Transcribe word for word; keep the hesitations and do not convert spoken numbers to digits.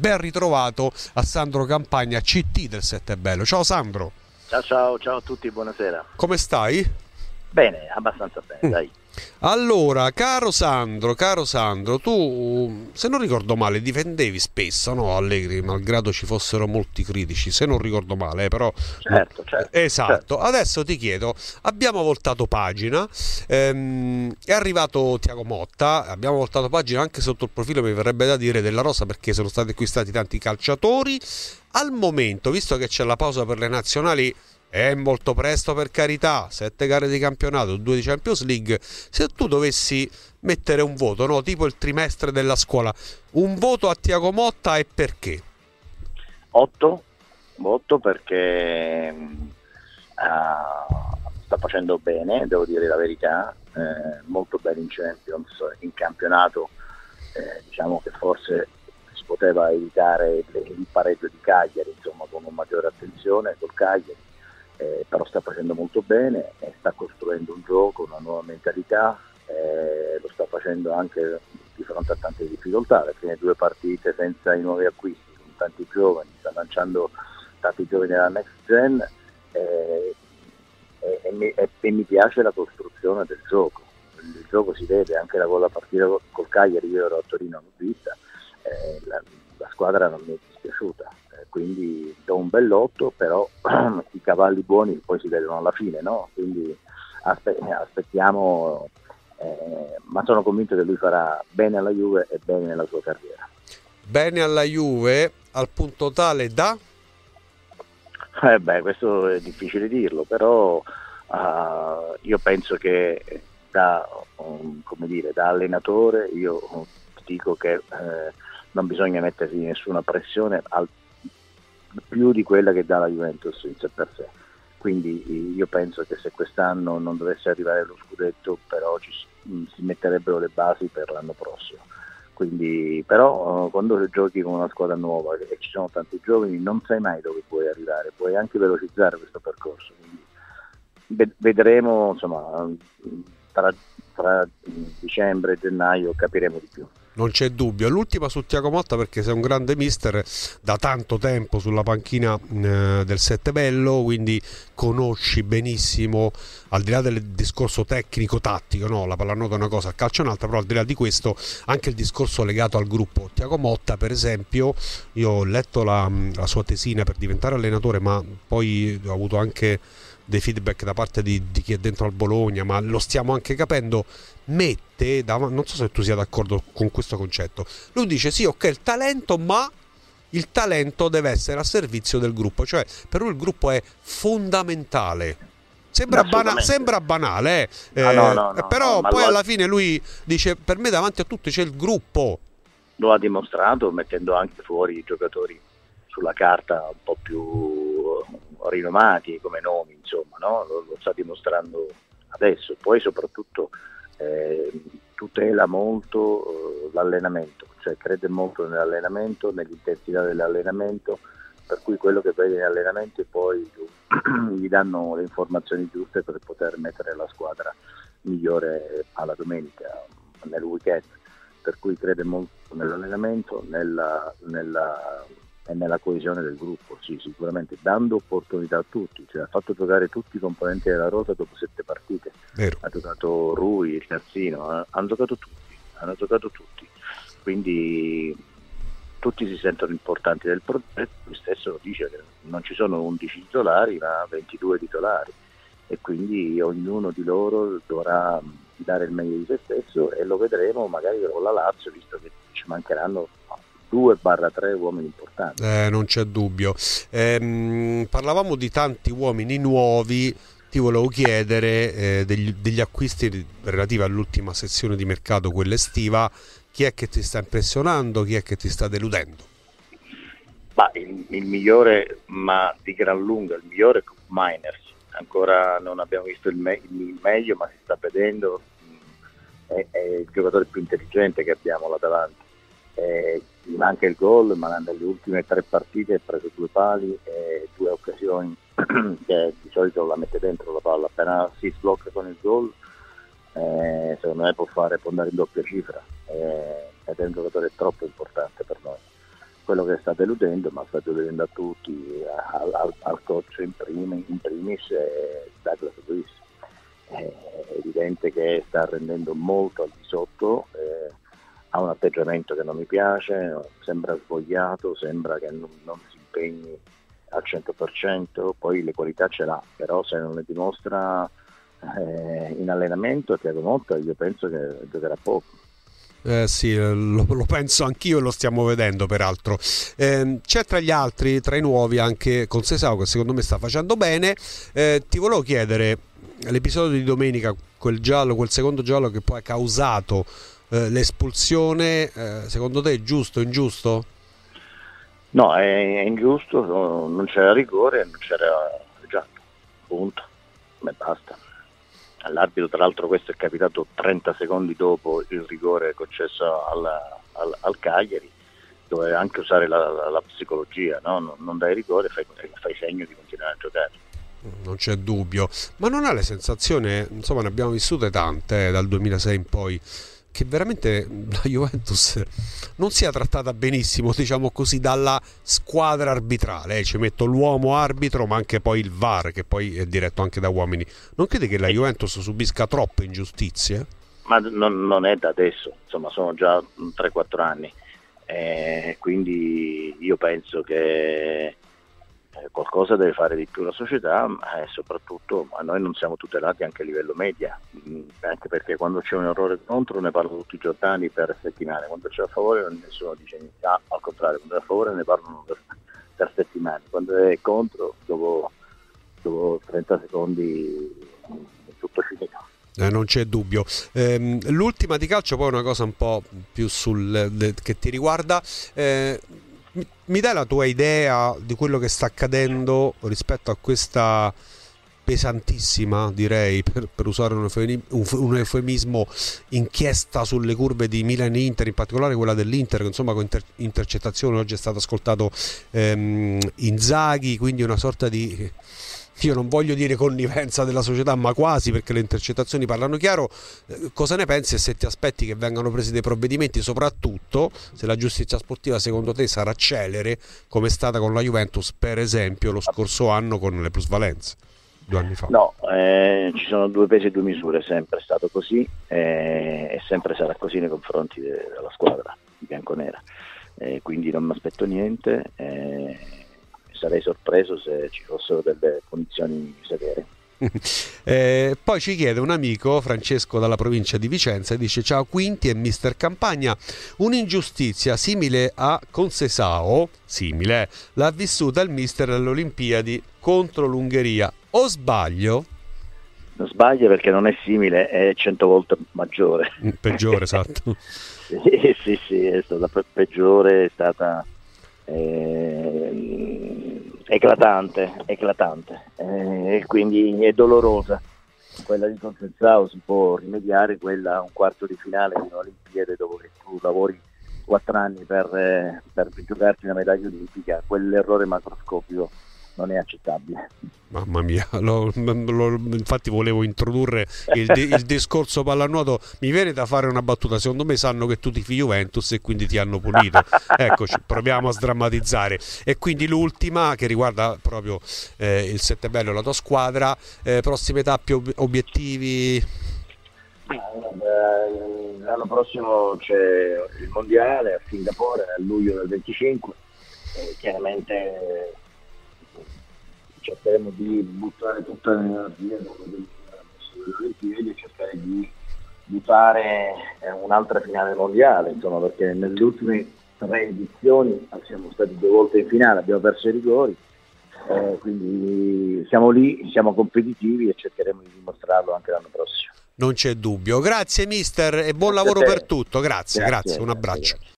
ben ritrovato a Sandro Campagna, C T del Sette Bello. Ciao Sandro. Ciao ciao, ciao a tutti, buonasera. Come stai? Bene, abbastanza bene, mm. dai. Allora, caro Sandro, caro Sandro, tu, se non ricordo male, difendevi spesso, no, Allegri, malgrado ci fossero molti critici, se non ricordo male, eh, però... Certo, certo. Esatto. Certo. Adesso ti chiedo, abbiamo voltato pagina, ehm, è arrivato Thiago Motta, abbiamo voltato pagina anche sotto il profilo, mi verrebbe da dire, della rosa, perché sono stati acquistati tanti calciatori. Al momento, visto che c'è la pausa per le nazionali, è molto presto, per carità, sette gare di campionato, due di Champions League. Se tu dovessi mettere un voto, no, tipo il trimestre della scuola, un voto a Thiago Motta e perché? otto, otto perché uh, sta facendo bene, devo dire la verità, eh, molto bene in Champions, in campionato, eh, diciamo che forse si poteva evitare il pareggio di Cagliari, insomma, con una maggiore attenzione col Cagliari. Eh, però sta facendo molto bene, eh, sta costruendo un gioco, una nuova mentalità, eh, lo sta facendo anche di fronte a tante difficoltà, le prime due partite senza i nuovi acquisti, con tanti giovani, sta lanciando tanti giovani della next gen, eh, e, e, mi, e, e mi piace la costruzione del gioco, il gioco si vede anche con la partita col Cagliari, io ero a Torino, l'ho vista, eh, la, la squadra non mi è dispiaciuta. Quindi do un bell'otto, però i cavalli buoni poi si vedono alla fine, no? Quindi aspe- aspettiamo, eh, ma sono convinto che lui farà bene alla Juve e bene nella sua carriera. Bene alla Juve al punto tale da? Eh beh, questo è difficile dirlo, però uh, io penso che da, um, come dire, da allenatore io dico che eh, non bisogna mettersi nessuna pressione al più di quella che dà la Juventus in sé per sé, quindi io penso che se quest'anno non dovesse arrivare lo scudetto, però ci si metterebbero le basi per l'anno prossimo. Quindi però quando giochi con una squadra nuova e ci sono tanti giovani non sai mai dove puoi arrivare, puoi anche velocizzare questo percorso, quindi vedremo, insomma, tra, tra dicembre e gennaio capiremo di più. Non c'è dubbio. L'ultima su Thiago Motta, perché sei un grande mister da tanto tempo sulla panchina eh, del Sette Bello, quindi conosci benissimo, al di là del discorso tecnico-tattico, no? La pallanuoto è una cosa, il calcio è un'altra, però al di là di questo anche il discorso legato al gruppo. Thiago Motta, per esempio, io ho letto la, la sua tesina per diventare allenatore, ma poi ho avuto anche dei feedback da parte di, di chi è dentro al Bologna, ma lo stiamo anche capendo, mette, non so se tu sia d'accordo con questo concetto, lui dice sì, ok, il talento, ma il talento deve essere a servizio del gruppo, cioè per lui il gruppo è fondamentale. Sembra, bana- sembra banale, eh, ah, no, no, no, però no, poi alla ha... fine lui dice per me davanti a tutti c'è il gruppo. Lo ha dimostrato mettendo anche fuori i giocatori sulla carta un po' più rinomati come nomi, insomma, no? lo, lo sta dimostrando adesso. Poi soprattutto eh, tutela molto eh, l'allenamento, cioè crede molto nell'allenamento, nell'intensità dell'allenamento, per cui quello che vede in allenamento poi gli danno le informazioni giuste per poter mettere la squadra migliore alla domenica, nel weekend, per cui crede molto nell'allenamento, nella, nella e nella coesione del gruppo, sì, sicuramente, dando opportunità a tutti, cioè ha fatto giocare tutti i componenti della rosa dopo sette partite. Vero. Ha giocato Rui, il terzino, eh, hanno giocato tutti, hanno giocato tutti, quindi tutti si sentono importanti del progetto. Lui stesso dice che non ci sono undici titolari ma ventidue titolari, e quindi ognuno di loro dovrà dare il meglio di se stesso, e lo vedremo magari con la Lazio, visto che ci mancheranno due barra tre uomini importanti. Eh, non c'è dubbio. Ehm, parlavamo di tanti uomini nuovi, ti volevo chiedere eh, degli, degli acquisti relativi all'ultima sessione di mercato, quella estiva, chi è che ti sta impressionando, chi è che ti sta deludendo? Ma il, il migliore, ma di gran lunga, il migliore è Miners, ancora non abbiamo visto il, me- il meglio, ma si sta vedendo, è, è il giocatore più intelligente che abbiamo là davanti. Eh, gli manca il gol, ma nelle ultime tre partite ha preso due pali e due occasioni che di solito la mette dentro la palla, appena si sblocca con il gol eh, secondo me può fare, può andare in doppia cifra, eh, ed è un giocatore troppo importante per noi. quello che sta deludendo, ma sta deludendo a tutti, al, al, al coach in, primi, in primis eh, Douglas Luiz. È evidente che sta rendendo molto al di sotto, eh, ha un atteggiamento che non mi piace, sembra svogliato, sembra che non, non si impegni al cento per cento, poi le qualità ce l'ha, però se non le dimostra eh, in allenamento Thiago Motta, io penso che giocherà poco. Eh sì, lo, lo penso anch'io e lo stiamo vedendo peraltro. Eh, c'è tra gli altri, tra i nuovi, anche Conceição, che secondo me sta facendo bene. Eh, ti volevo chiedere, l'episodio di domenica, quel giallo, quel secondo giallo che poi ha causato eh, l'espulsione, eh, secondo te è giusto o ingiusto? No, è, è ingiusto, no, non c'era rigore, non c'era giallo, punto, e basta. All'arbitro, tra l'altro, questo è capitato trenta secondi dopo il rigore concesso al, al, al Cagliari, dove anche usare la, la, la psicologia, no? non, non dai rigore, fai, fai segno di continuare a giocare. Non c'è dubbio, ma non ha la sensazione, insomma ne abbiamo vissute tante eh, dal duemilasei in poi, che veramente la Juventus non sia trattata benissimo, diciamo così, dalla squadra arbitrale. Eh, ci metto l'uomo arbitro, ma anche poi il V A R, che poi è diretto anche da uomini. Non credi che la Juventus subisca troppe ingiustizie? Ma non, non è da adesso, insomma sono già tre quattro anni, eh, quindi io penso che qualcosa deve fare di più la società, e soprattutto a noi non siamo tutelati anche a livello media, anche perché quando c'è un errore contro ne parlano tutti i giornali per settimane, quando c'è a favore nessuno dice niente, ah, al contrario, quando è a favore ne parlano per, per settimane, quando è contro dopo, dopo trenta secondi è tutto finito. Eh, non c'è dubbio. Eh, l'ultima di calcio, poi una cosa un po' più sul de, che ti riguarda. Eh, mi dai la tua idea di quello che sta accadendo rispetto a questa pesantissima, direi, per, per usare un, eufemismo, un eufemismo, inchiesta sulle curve di Milan e Inter, in particolare quella dell'Inter, che insomma con inter- intercettazione oggi è stato ascoltato ehm, Inzaghi, quindi una sorta di... Io non voglio dire connivenza della società, ma quasi, perché le intercettazioni parlano chiaro. Eh, cosa ne pensi e se ti aspetti che vengano presi dei provvedimenti, soprattutto se la giustizia sportiva secondo te sarà celere, come è stata con la Juventus per esempio lo scorso anno con le plusvalenze, due anni fa? No, eh, ci sono due pesi e due misure, è sempre stato così eh, e sempre sarà così nei confronti de- della squadra bianconera, eh, quindi non mi aspetto niente. Eh, sarei sorpreso se ci fossero delle condizioni severe. eh, poi ci chiede un amico, Francesco dalla provincia di Vicenza, e dice: ciao Quinti e mister Campagna, un'ingiustizia simile a Conceição, simile, l'ha vissuta il mister alle Olimpiadi contro l'Ungheria, o sbaglio? Non sbaglio, perché non è simile, è cento volte maggiore. Peggiore, esatto. sì, sì, sì, è stata pe- peggiore, è stata eh, eclatante, eclatante, eh, e quindi è dolorosa. Quella di Conceição si può rimediare, quella un quarto di finale di Olimpiadi, dopo che tu lavori quattro anni per, eh, per giocarti una medaglia olimpica, quell'errore macroscopico non è accettabile. Mamma mia, lo, lo, infatti volevo introdurre il, il discorso pallanuoto. Mi viene da fare una battuta: secondo me sanno che tu tifi Juventus e quindi ti hanno punito. Eccoci, proviamo a sdrammatizzare. E quindi l'ultima, che riguarda proprio eh, il Settebello, la tua squadra, eh, prossime tappe, ob- obiettivi? L'anno prossimo c'è il mondiale a Singapore a luglio del venticinque, e chiaramente cercheremo di buttare tutta l'energia delle Olimpiadi e cercare di buttare un'altra finale mondiale, insomma, perché nelle ultime tre edizioni siamo stati due volte in finale, abbiamo perso i rigori, eh, quindi siamo lì, siamo competitivi e cercheremo di dimostrarlo anche l'anno prossimo. Non c'è dubbio. Grazie mister e buon Grazie lavoro per tutto. Grazie, grazie, grazie, un grazie, abbraccio. grazie.